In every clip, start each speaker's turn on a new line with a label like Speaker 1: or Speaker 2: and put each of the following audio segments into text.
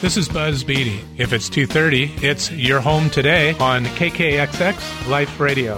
Speaker 1: This is Buzz Beatty. If it's 2:30, it's Your Home Today on KKXX Life Radio.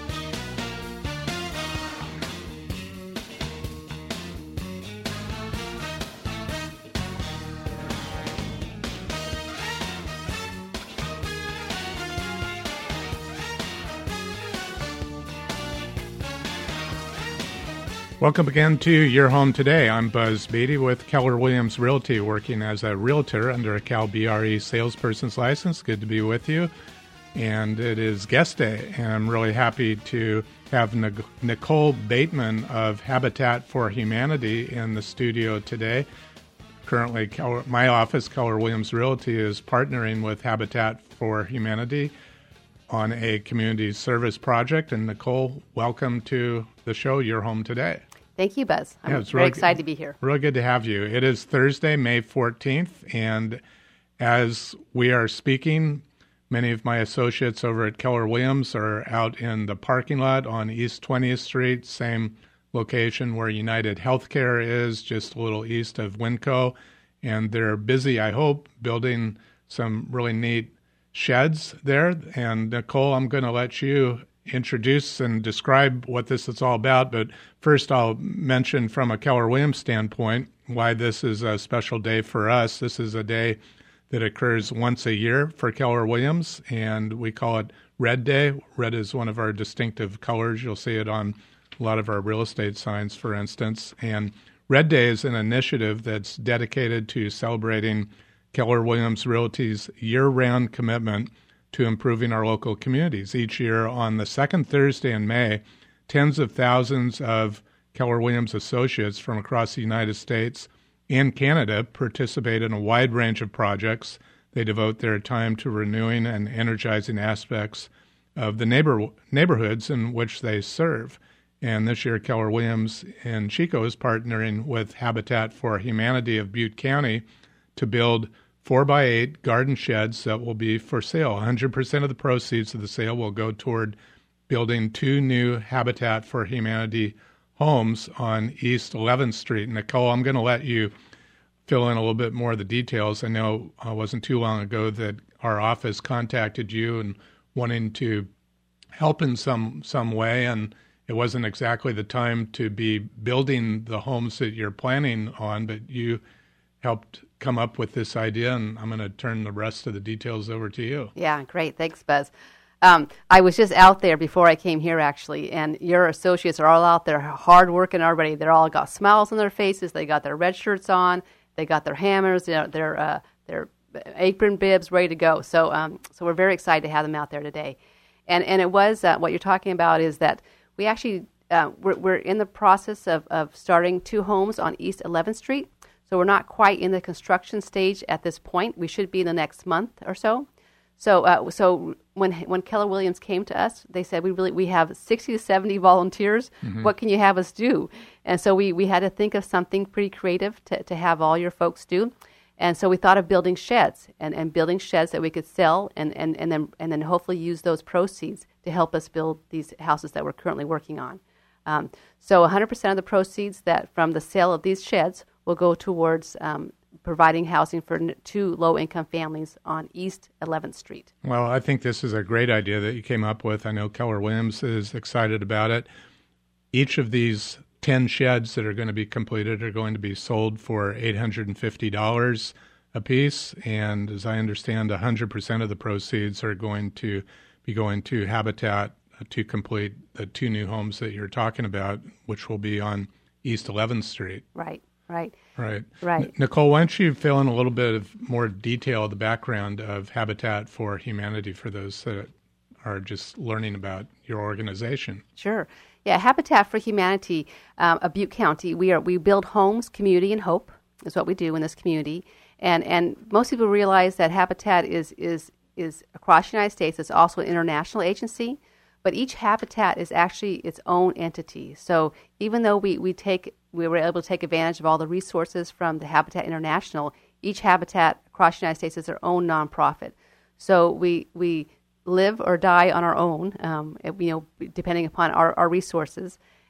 Speaker 1: Welcome again to Your Home Today. I'm Buzz Beatty with Keller Williams Realty, working as a realtor under a Cal BRE salesperson's license. Good to be with you. And it is guest day, and I'm really happy to have Nicole Bateman of Habitat for Humanity in the studio today. Currently, my office, Keller Williams Realty, is partnering with Habitat for Humanity on a community service project. And Nicole, welcome to the show, Your Home Today.
Speaker 2: Thank you, Buzz. I'm very excited to be here.
Speaker 1: Really good to have you. It is Thursday, May 14th, and as we are speaking, many of my associates over at Keller Williams are out in the parking lot on East 20th Street, same location where United Healthcare is, just a little east of Winco, and they're busy, I hope, building some really neat sheds there. And Nicole, I'm going to let you introduce and describe what this is all about, but first I'll mention from a Keller Williams standpoint why this is a special day for us. This is a day that occurs once a year for Keller Williams, and we call it Red Day. Red is one of our distinctive colors. You'll see it on a lot of our real estate signs, for instance. And Red Day is an initiative that's dedicated to celebrating Keller Williams Realty's year-round commitment to improving our local communities. Each year on the second Thursday in May, tens of thousands of Keller Williams associates from across the United States and Canada participate in a wide range of projects. They devote their time to renewing and energizing aspects of the neighborhoods in which they serve. And this year, Keller Williams in Chico is partnering with Habitat for Humanity of Butte County to build 4x8 garden sheds that will be for sale. 100% of the proceeds of the sale will go toward building 2 new Habitat for Humanity homes on East 11th Street. Nicole, I'm going to let you fill in a little bit more of the details. I know it wasn't too long ago that our office contacted you and wanting to help in some way, and it wasn't exactly the time to be building the homes that you're planning on, but you helped come up with this idea, and I'm going to turn the rest of the details over to you.
Speaker 2: Yeah, great. Thanks, Buzz. I was just out there before I came here, actually, and your associates are all out there hard working already. They're all got smiles on their faces. They got their red shirts on. They got their hammers, their apron bibs ready to go. So we're very excited to have them out there today. And it was what you're talking about is that we actually we're in the process of starting 2 homes on East 11th Street. So we're not quite in the construction stage at this point. We should be in the next month or so. So when Keller Williams came to us, they said we have 60 to 70 volunteers. Mm-hmm. What can you have us do? And so we had to think of something pretty creative to have all your folks do. And so we thought of building sheds and building sheds that we could sell and then hopefully use those proceeds to help us build these houses that we're currently working on. So 100% of the proceeds that from the sale of these sheds will go towards providing housing for 2 low-income families on East 11th Street.
Speaker 1: Well, I think this is a great idea that you came up with. I know Keller Williams is excited about it. Each of these 10 sheds that are going to be completed are going to be sold for $850 a piece, and as I understand, 100% of the proceeds are going to be going to Habitat to complete the 2 new homes that you're talking about, which will be on East 11th Street.
Speaker 2: Right.
Speaker 1: Nicole, why don't you fill in a little bit of more detail of the background of Habitat for Humanity for those that are just learning about your organization?
Speaker 2: Sure. Yeah, Habitat for Humanity of Butte County, we build homes, community, and hope is what we do in this community. And most people realize that Habitat is across the United States. It's also an international agency. But each habitat is actually its own entity. So even though we were able to take advantage of all the resources from the Habitat International, each habitat across the United States is their own nonprofit. So we live or die on our own, depending upon our resources.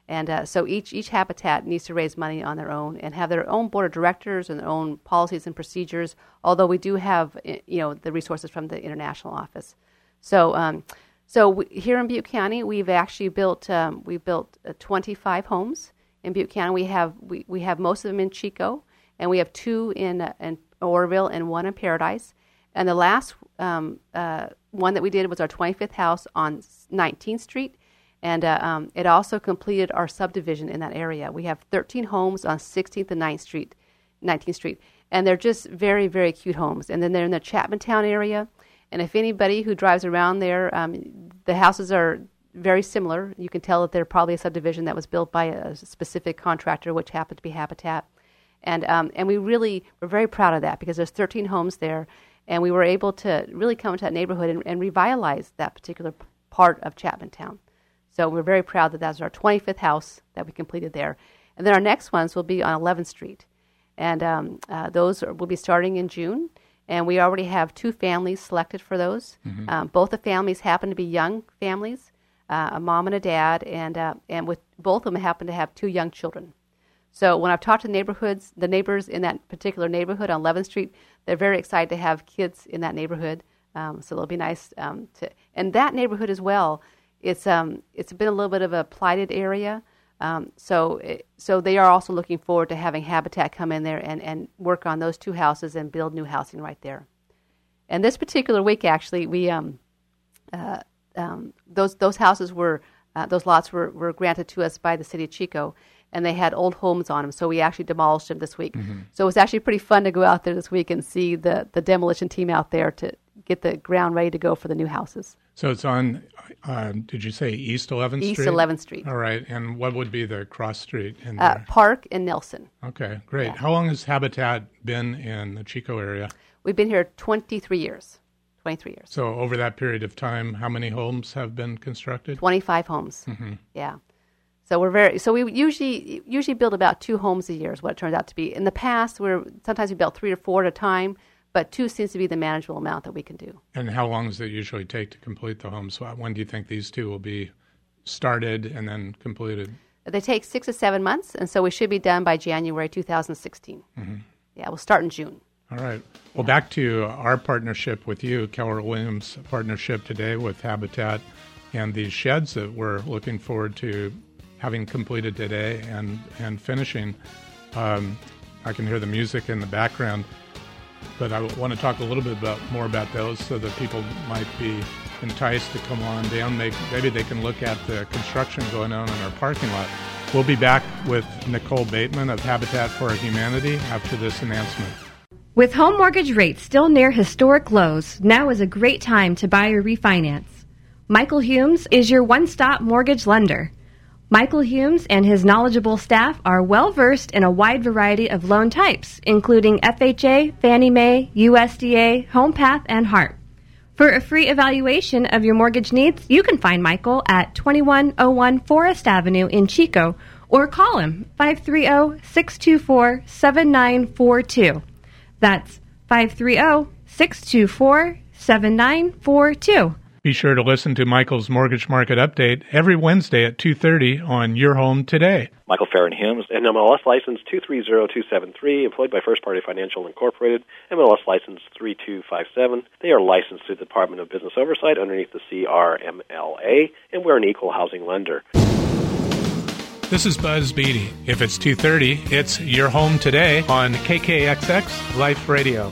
Speaker 2: And so each habitat needs to raise money on their own and have their own board of directors and their own policies and procedures, although we do have the resources from the international office. So here in Butte County, we've actually built 25 homes in Butte County. We have most of them in Chico, and we have 2 in Oroville and 1 in Paradise. And the last one that we did was our 25th house on 19th Street. And it also completed our subdivision in that area. We have 13 homes on 16th and 19th Street. And they're just very, very cute homes. And then they're in the Chapmantown area. And if anybody who drives around there, the houses are very similar. You can tell that they're probably a subdivision that was built by a specific contractor, which happened to be Habitat. And we're very proud of that because there's 13 homes there. And we were able to really come into that neighborhood and revitalize that particular part of Chapmantown. So we're very proud that that's our 25th house that we completed there. And then our next ones will be on 11th Street. And those will be starting in June. And we already have 2 families selected for those. Mm-hmm. Both the families happen to be young families, a mom and a dad, and with both of them happen to have 2 young children. So when I've talked to the neighbors in that particular neighborhood on 11th Street, they're very excited to have kids in that neighborhood. So it'll be nice to. And that neighborhood as well, it's been a little bit of a blighted area. So they are also looking forward to having Habitat come in there and work on those 2 houses and build new housing right there. And this particular week, actually, we those houses those lots were granted to us by the city of Chico, and they had old homes on them, so we actually demolished them this week. Mm-hmm. So it was actually pretty fun to go out there this week and see the demolition team out there to get the ground ready to go for the new houses.
Speaker 1: So it's on, did you say East 11th Street?
Speaker 2: East 11th Street.
Speaker 1: All right. And what would be the cross street in there?
Speaker 2: Park and Nelson.
Speaker 1: Okay, great.
Speaker 2: Yeah.
Speaker 1: How long has Habitat been in the Chico area?
Speaker 2: We've been here 23 years. 23 years.
Speaker 1: So over that period of time, how many homes have been constructed?
Speaker 2: 25 homes. Mm-hmm. Yeah. So we usually build about 2 homes a year is what it turns out to be. In the past, sometimes we built 3 or 4 at a time, but 2 seems to be the manageable amount that we can do.
Speaker 1: And how long does it usually take to complete the homes? When do you think these 2 will be started and then completed?
Speaker 2: They take 6 to 7 months, and so we should be done by January 2016. Mm-hmm. Yeah, we'll start in June.
Speaker 1: All right. Well, back to our partnership with you, Keller Williams partnership today with Habitat and these sheds that we're looking forward to having completed today and finishing. I can hear the music in the background, but I want to talk a little bit more about those so that people might be enticed to come on down. Maybe they can look at the construction going on in our parking lot. We'll be back with Nicole Bateman of Habitat for Humanity after this announcement.
Speaker 3: With home mortgage rates still near historic lows, now is a great time to buy or refinance. Michael Humes is your one-stop mortgage lender. Michael Humes and his knowledgeable staff are well-versed in a wide variety of loan types, including FHA, Fannie Mae, USDA, HomePath, and HARP. For a free evaluation of your mortgage needs, you can find Michael at 2101 Forest Avenue in Chico or call him 530-624-7942. That's 530-624-7942.
Speaker 1: Be sure to listen to Michael's Mortgage Market Update every Wednesday at 2:30 on Your Home Today.
Speaker 4: Michael Farron Humes, NMLS license 230273, employed by First Party Financial Incorporated, MLS license 3257. They are licensed through the Department of Business Oversight underneath the CRMLA, and we're an equal housing lender.
Speaker 1: This is Buzz Beatty. If it's 2:30, it's Your Home Today on KKXX Life Radio.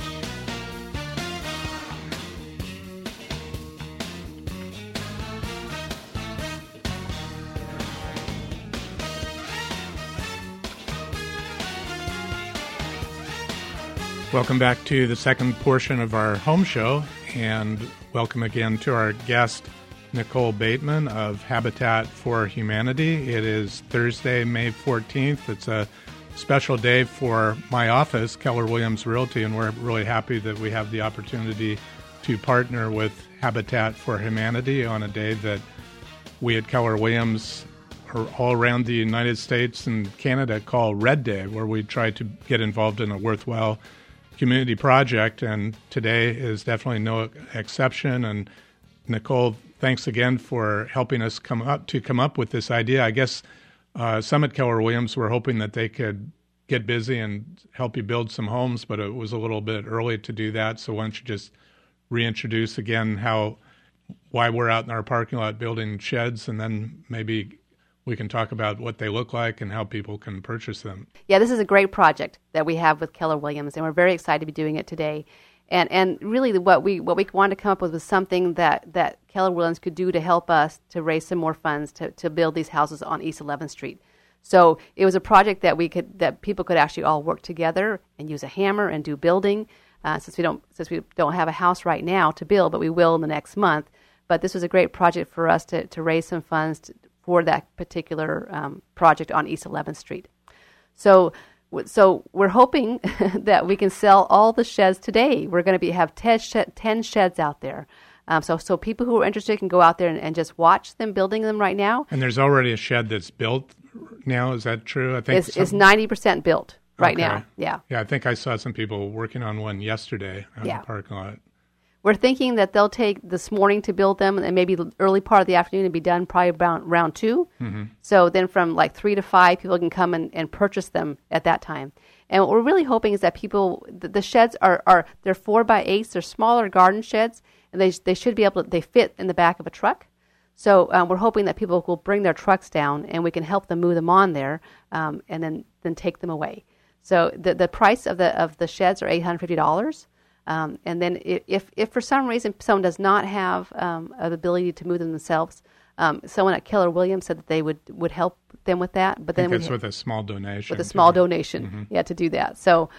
Speaker 1: Welcome back to the second portion of our home show, and welcome again to our guest, Nicole Bateman of Habitat for Humanity. It is Thursday, May 14th. It's a special day for my office, Keller Williams Realty, and we're really happy that we have the opportunity to partner with Habitat for Humanity on a day that we at Keller Williams or all around the United States and Canada call Red Day, where we try to get involved in a worthwhile community project, and today is definitely no exception. And Nicole, thanks again for helping us come up with this idea. I guess some at Keller Williams were hoping that they could get busy and help you build some homes, but it was a little bit early to do that. So why don't you just reintroduce again why we're out in our parking lot building sheds, and then maybe we can talk about what they look like and how people can purchase them.
Speaker 2: Yeah, this is a great project that we have with Keller Williams, and we're very excited to be doing it today. And really what we wanted to come up with was something that Keller Williams could do to help us to raise some more funds to build these houses on East 11th Street. So it was a project that people could actually all work together and use a hammer and do building. Since we don't have a house right now to build, but we will in the next month. But this was a great project for us to raise some funds for that particular project on East 11th Street. So we're hoping that we can sell all the sheds today. We're going to have 10 sheds out there. So people who are interested can go out there and just watch them building them right now.
Speaker 1: And there's already a shed that's built now. Is that true? I think
Speaker 2: it's 90% built right
Speaker 1: okay.
Speaker 2: now. Yeah.
Speaker 1: Yeah, I think I saw some people working on one yesterday in the parking lot.
Speaker 2: We're thinking that they'll take this morning to build them, and maybe the early part of the afternoon and be done probably about round 2. Mm-hmm. So then from like 3 to 5, people can come and purchase them at that time. And what we're really hoping is that people, the sheds they're 4x8s, they're smaller garden sheds, and they should be able to, they fit in the back of a truck. So we're hoping that people will bring their trucks down, and we can help them move them on there, and then take them away. So the price of the sheds are $850. And then if for some reason someone does not have an ability to move them themselves, someone at Keller Williams said that they would help them with that. But then
Speaker 1: it's with a small donation.
Speaker 2: With a small donation, mm-hmm. to do that. So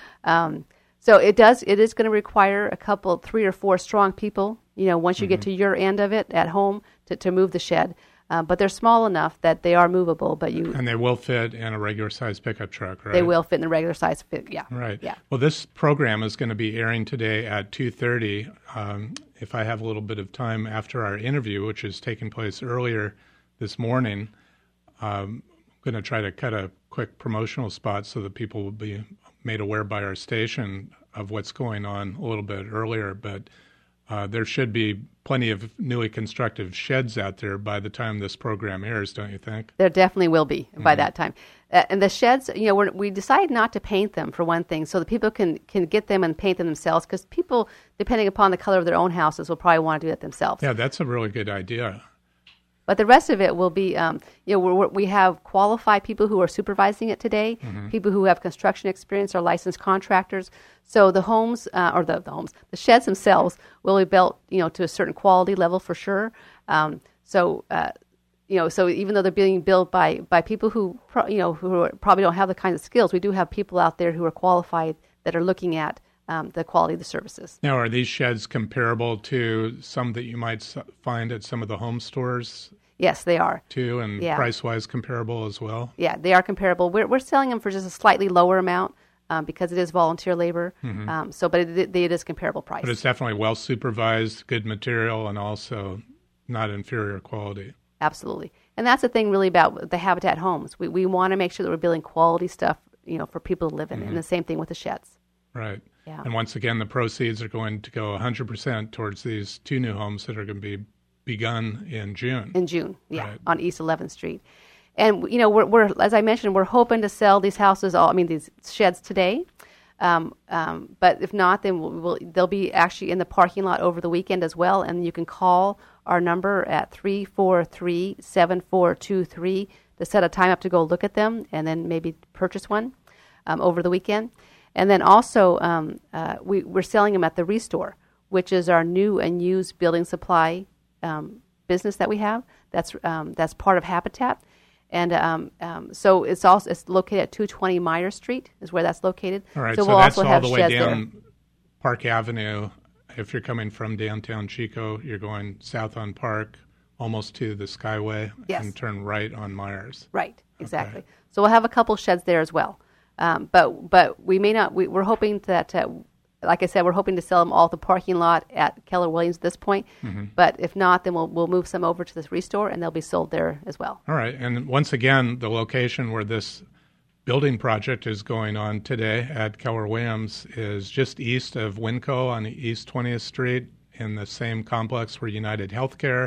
Speaker 2: it is going to require 3 or 4 strong people. Once you mm-hmm. get to your end of it at home to move the shed. But they're small enough that they are movable. And
Speaker 1: they will fit in a regular-sized pickup truck, right?
Speaker 2: They will fit in a regular-sized yeah.
Speaker 1: Right.
Speaker 2: Yeah.
Speaker 1: Well, this program is going to be airing today at 2:30. If I have a little bit of time after our interview, which is taking place earlier this morning, I'm going to try to cut a quick promotional spot so that people will be made aware by our station of what's going on a little bit earlier. But there should be plenty of newly constructed sheds out there by the time this program airs, don't you think?
Speaker 2: There definitely will be by that time. And the sheds, we decided not to paint them for one thing, so that people can get them and paint them themselves, because people, depending upon the color of their own houses, will probably want to do that themselves.
Speaker 1: Yeah, that's a really good idea.
Speaker 2: But the rest of it will be, we have qualified people who are supervising it today, mm-hmm. people who have construction experience or licensed contractors. So the homes, the sheds themselves will be built, to a certain quality level for sure. So even though they're being built by people who probably don't have the kinds of skills, we do have people out there who are qualified that are looking at the quality of the services.
Speaker 1: Now, are these sheds comparable to some that you might find at some of the home stores?
Speaker 2: Yes, they are.
Speaker 1: Too, and price-wise comparable as well?
Speaker 2: Yeah, they are comparable. We're selling them for just a slightly lower amount because it is volunteer labor. Mm-hmm. But it is comparable price.
Speaker 1: But it's definitely well-supervised, good material, and also not inferior quality.
Speaker 2: Absolutely. And that's the thing really about the Habitat homes. We want to make sure that we're building quality stuff, for people to live in. Mm-hmm. And the same thing with the sheds.
Speaker 1: Right.
Speaker 2: Yeah.
Speaker 1: And once again, the proceeds are going to go 100% towards these 2 new homes that are going to be begun in June.
Speaker 2: In June, yeah, right. On East 11th Street. And, we're as I mentioned, we're hoping to sell these these sheds today. But if not, then they'll be actually in the parking lot over the weekend as well. And you can call our number at 343-7423 to set a time up to go look at them and then maybe purchase one over the weekend. And then also, we're selling them at the Restore, which is our new and used building supply business that we have. That's part of Habitat, and so it's located at 220 Meyer Street is where that's located.
Speaker 1: All right,
Speaker 2: so
Speaker 1: we'll
Speaker 2: that's
Speaker 1: also
Speaker 2: all
Speaker 1: have
Speaker 2: the
Speaker 1: way down
Speaker 2: there.
Speaker 1: Park Avenue. If you're coming from downtown Chico, you're going south on Park, almost to the Skyway, and turn right on Myers.
Speaker 2: Right, exactly. Okay. So we'll have a couple sheds there as well. But we may not. We're hoping that. Like I said, we're hoping to sell them all at the parking lot at Keller Williams at this point. Mm-hmm. But if not, then we'll move some over to this Restore, and they'll be sold there as well.
Speaker 1: All right. And once again, the location where this building project is going on today at Keller Williams is just east of Winco on East 20th Street in the same complex where United Healthcare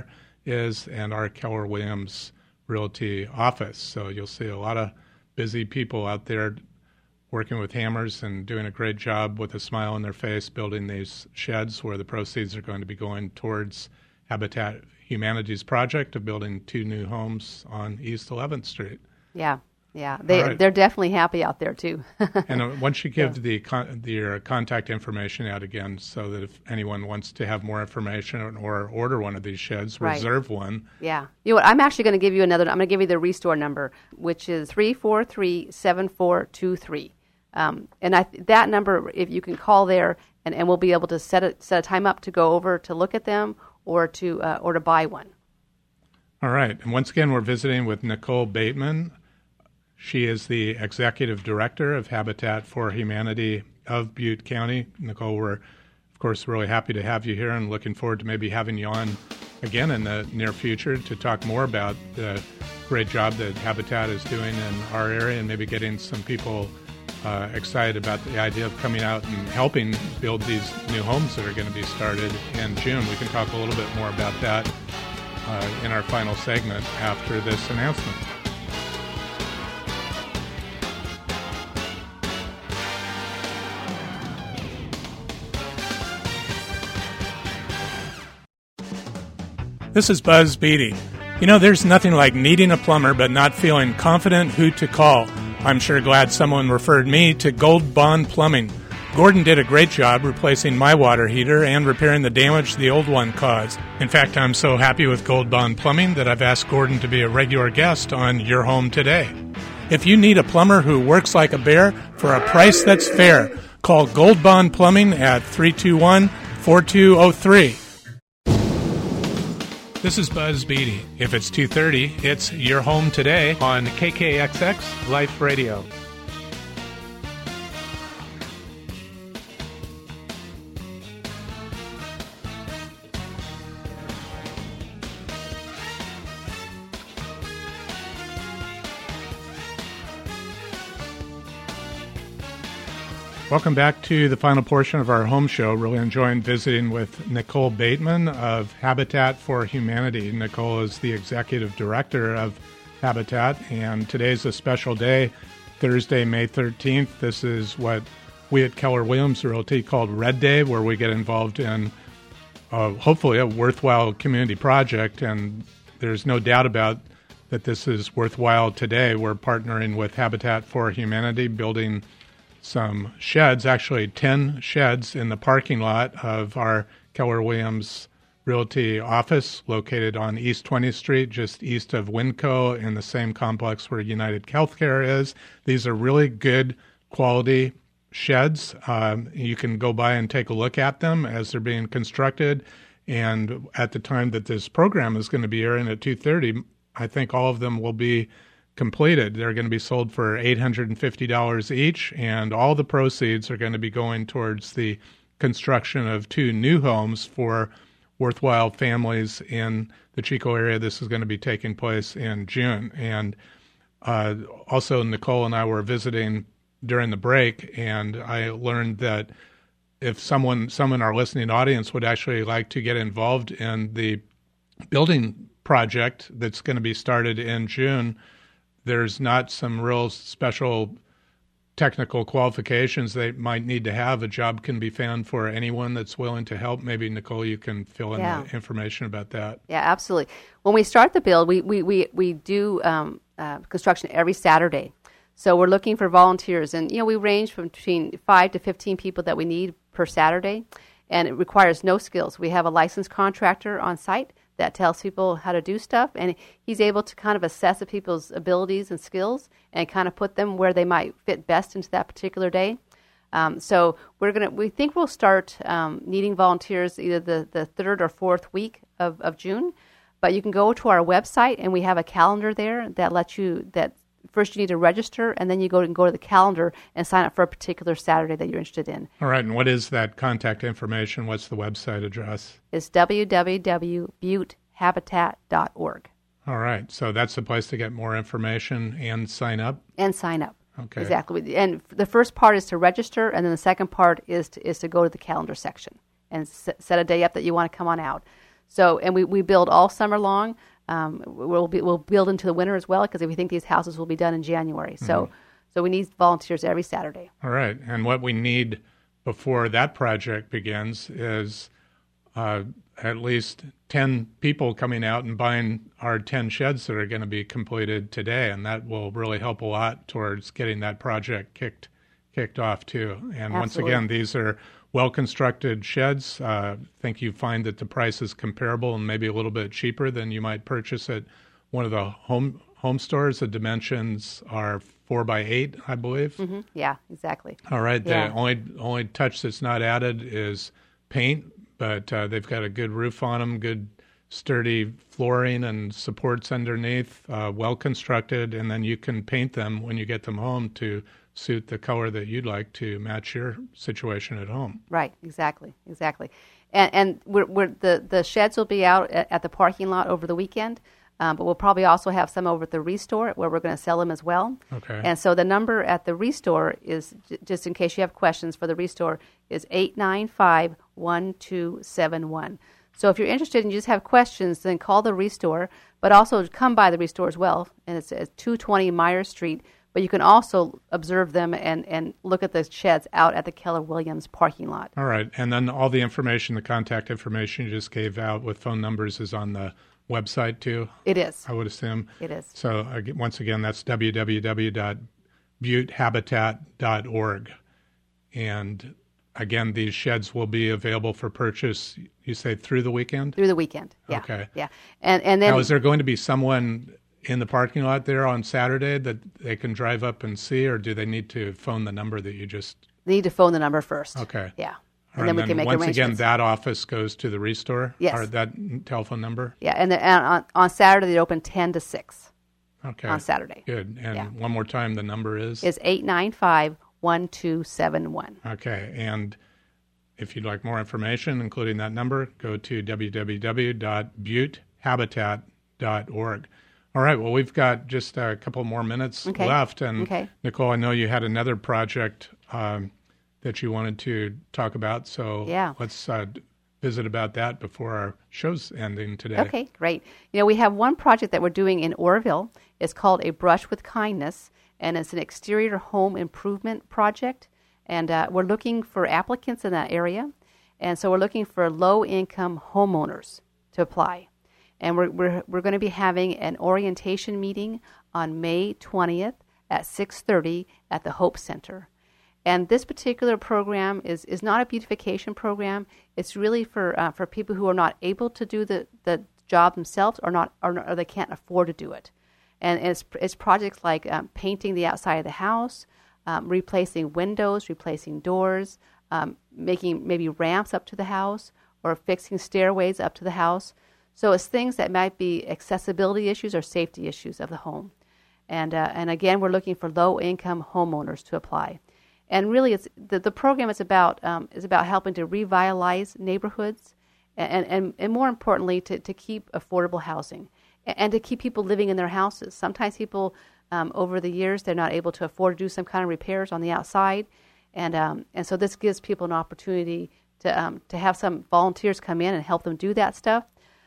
Speaker 1: is and our Keller Williams Realty office. So you'll see a lot of busy people out there working with hammers and doing a great job with a smile on their face, building these sheds where the proceeds are going to be going towards Habitat Humanity's project of building 2 new homes on East 11th Street.
Speaker 2: Yeah. They're definitely happy out there too.
Speaker 1: And once you give your contact information out again, so that if anyone wants to have more information or order one of these sheds, reserve one.
Speaker 2: Yeah. You know what? I'm actually going to give you another. I'm going to give you the Restore number, which is 343-7423. And that number, if you can call there, and we'll be able to set a time up to go over to look at them or to buy one.
Speaker 1: All right. And once again, we're visiting with Nicole Bateman. She is the Executive Director of Habitat for Humanity of Butte County. Nicole, we're, of course, really happy to have you here and looking forward to maybe having you on again in the near future to talk more about the great job that Habitat is doing in our area and maybe getting some people excited about the idea of coming out and helping build these new homes that are going to be started in June. We can talk a little bit more about that in our final segment after this announcement. This is Buzz Beatty. You know, there's nothing like needing a plumber but not feeling confident who to call. I'm sure glad someone referred me to Gold Bond Plumbing. Gordon did a great job replacing my water heater and repairing the damage the old one caused. In fact, I'm so happy with Gold Bond Plumbing that I've asked Gordon to be a regular guest on Your Home Today. If you need a plumber who works like a bear for a price that's fair, call Gold Bond Plumbing at 321-4203. This is Buzz Beatty. If it's 2:30, it's Your Home Today on KKXX Life Radio. Welcome back to the final portion of our home show. Really enjoying visiting with Nicole Bateman of Habitat for Humanity. Nicole is the Executive Director of Habitat, and today's a special day, Thursday, May 13th. This is what we at Keller Williams Realty called Red Day, where we get involved in hopefully a worthwhile community project, and there's no doubt about that this is worthwhile today. We're partnering with Habitat for Humanity, building some sheds, actually 10 sheds in the parking lot of our Keller Williams Realty office located on East 20th Street, just east of Winco, in the same complex where United Healthcare is. These are really good quality sheds. You can go by and take a look at them as they're being constructed. And at the time that this program is going to be airing at 2:30, I think all of them will be completed. They're going to be sold for $850 each, and all the proceeds are going to be going towards the construction of 2 new homes for worthwhile families in the Chico area. This is going to be taking place in June. And also, Nicole and I were visiting during the break, and I learned that if someone in our listening audience would actually like to get involved in the building project that's going to be started in June, there's not some real special technical qualifications they might need to have. A job can be found for anyone that's willing to help. Maybe, Nicole, you can fill in the information about that. Yeah,
Speaker 2: absolutely. When we start the build, we do construction every Saturday. So we're looking for volunteers. And, we range from between 5 to 15 people that we need per Saturday. And it requires no skills. We have a licensed contractor on site that tells people how to do stuff, and he's able to kind of assess the people's abilities and skills and kind of put them where they might fit best into that particular day. So we think we'll start needing volunteers either the 3rd or 4th week of June, but you can go to our website and we have a calendar there that lets you, that first you need to register, and then you go to the calendar and sign up for a particular Saturday that you're interested in.
Speaker 1: All right, and what is that contact information? What's the website address?
Speaker 2: It's www.buttehabitat.org.
Speaker 1: All right, so that's the place to get more information and sign up?
Speaker 2: And sign up.
Speaker 1: Okay.
Speaker 2: Exactly. And the first part is to register, and then the second part is to go to the calendar section and set a day up that you want to come on out. So, and we build all summer long. We'll build into the winter as well because we think these houses will be done in January. So we need volunteers every Saturday.
Speaker 1: All right. And what we need before that project begins is at least 10 people coming out and buying our 10 sheds that are going to be completed today, and that will really help a lot towards getting that project kicked off too. And Once again, these are well-constructed sheds. I think you find that the price is comparable and maybe a little bit cheaper than you might purchase at one of the home stores. The dimensions are 4x8, I believe.
Speaker 2: Mm-hmm. Yeah, exactly.
Speaker 1: All right.
Speaker 2: Yeah.
Speaker 1: The only touch that's not added is paint, but they've got a good roof on them, good sturdy flooring and supports underneath, well constructed, and then you can paint them when you get them home to suit the color that you'd like to match your situation at home.
Speaker 2: Right, exactly. And the sheds will be out at the parking lot over the weekend, but we'll probably also have some over at the Restore where we're going to sell them as well.
Speaker 1: Okay.
Speaker 2: And so the number at the Restore is, just in case you have questions for the Restore, is 895-1271. So if you're interested and you just have questions, then call the Restore, but also come by the Restore as well. And it's at 220 Myers Street. But you can also observe them and look at the sheds out at the Keller Williams parking lot.
Speaker 1: All right. And then all the information, the contact information you just gave out with phone numbers is on the website too?
Speaker 2: It is.
Speaker 1: I would assume.
Speaker 2: It is.
Speaker 1: So once again, that's www.buttehabitat.org. And again, these sheds will be available for purchase, you say, through the weekend?
Speaker 2: Through the weekend, yeah.
Speaker 1: Okay.
Speaker 2: Yeah. And then
Speaker 1: now, is there going to be someone in the parking lot there on Saturday that they can drive up and see, or do they need to phone the number that you just...
Speaker 2: They need to phone the number first.
Speaker 1: Okay.
Speaker 2: Yeah.
Speaker 1: And then we can make once again, that office goes to the Restore?
Speaker 2: Yes.
Speaker 1: Or that telephone number?
Speaker 2: Yeah, and on Saturday they open 10 to 6.
Speaker 1: Okay.
Speaker 2: On Saturday.
Speaker 1: Good. And one more time, the number is?
Speaker 2: Is 895-1271.
Speaker 1: Okay. And if you'd like more information, including that number, go to www.buttehabitat.org. All right. Well, we've got just a couple more minutes left. And Nicole, I know you had another project that you wanted to talk about. So let's visit about that before our show's ending today.
Speaker 2: Okay, great. We have one project that we're doing in Oroville. It's called A Brush with Kindness, and it's an exterior home improvement project. And we're looking for applicants in that area. And so we're looking for low-income homeowners to apply. And we're going to be having an orientation meeting on May 20th at 6:30 at the Hope Center. And this particular program is not a beautification program. It's really for people who are not able to do the job themselves or they can't afford to do it. And it's projects like painting the outside of the house, replacing windows, replacing doors, making maybe ramps up to the house, or fixing stairways up to the house. So it's things that might be accessibility issues or safety issues of the home. And again, we're looking for low-income homeowners to apply. And really, it's the program is about helping to revitalize neighborhoods, and more importantly, to keep affordable housing and to keep people living in their houses. Sometimes people, over the years, they're not able to afford to do some kind of repairs on the outside, and so this gives people an opportunity to have some volunteers come in and help them do that stuff.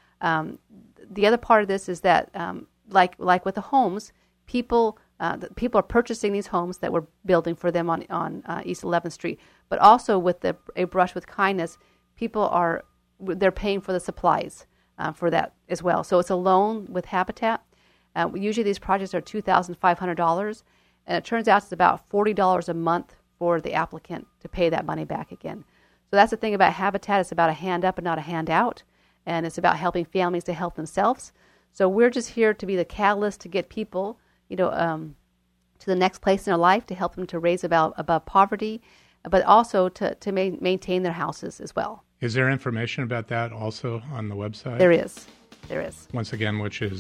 Speaker 2: The other part of this is that, like with the homes, people are purchasing these homes that we're building for them on East 11th Street. But also with A Brush with Kindness, they're paying for the supplies for that as well. So it's a loan with Habitat. Usually these projects are $2,500, and it turns out it's about $40 a month for the applicant to pay that money back again. So that's the thing about Habitat. It's about a hand up and not a hand out. And it's about helping families to help themselves. So we're just here to be the catalyst to get people, to the next place in their life, to help them to raise above poverty, but also to maintain their houses as well.
Speaker 1: Is there information about that also on the website?
Speaker 2: There is. Once
Speaker 1: again, which is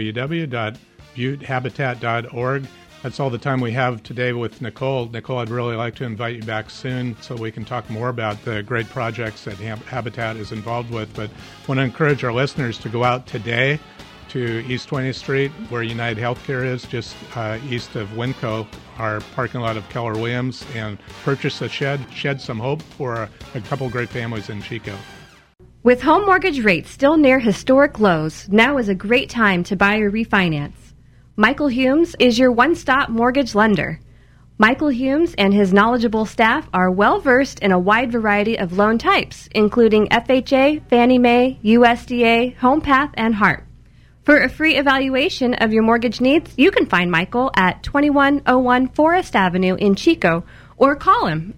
Speaker 1: www.buttehabitat.org. That's all the time we have today with Nicole. Nicole, I'd really like to invite you back soon so we can talk more about the great projects that Habitat is involved with. But I want to encourage our listeners to go out today to East 20th Street, where United Healthcare is, just east of Winco, our parking lot of Keller Williams, and purchase a shed some hope for a couple great families in Chico.
Speaker 3: With home mortgage rates still near historic lows, now is a great time to buy or refinance. Michael Humes is your one-stop mortgage lender. Michael Humes and his knowledgeable staff are well-versed in a wide variety of loan types, including FHA, Fannie Mae, USDA, HomePath, and HARP. For a free evaluation of your mortgage needs, you can find Michael at 2101 Forest Avenue in Chico or call him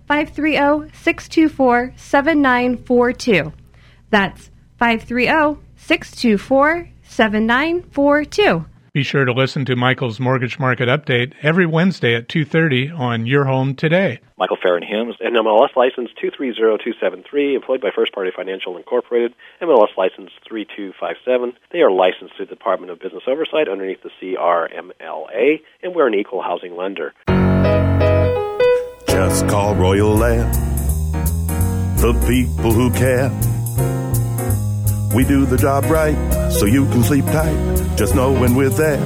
Speaker 3: 530-624-7942. That's 530-624-7942.
Speaker 1: Be sure to listen to Michael's Mortgage Market Update every Wednesday at 2:30 on Your Home Today.
Speaker 4: Michael Farron Humes, NMLS license 230273, employed by First Party Financial Incorporated, MLS license 3257. They are licensed through the Department of Business Oversight underneath the CRMLA, and we're an equal housing lender.
Speaker 5: Just call Royal Land, the people who care. We do the job right, so you can sleep tight, just know when we're there.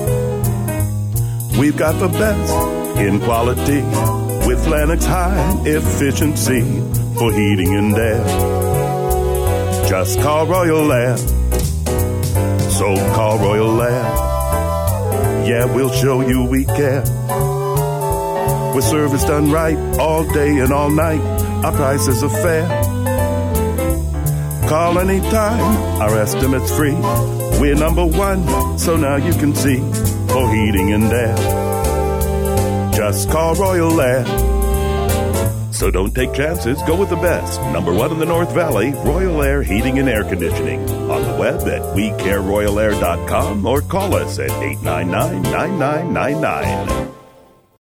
Speaker 5: We've got the best in quality, with Lennox high efficiency for heating and air. Just call Royal Land, so call Royal Land. Yeah, we'll show you we care. With service done right, all day and all night, our prices are fair. Call anytime, our estimate's free. We're number one, so now you can see, for heating and air. Just call Royal Land. So don't take chances, go with the best. Number one in the North Valley, Royal Air Heating and Air Conditioning. On the web at wecareroyalair.com or call us at 899-9999.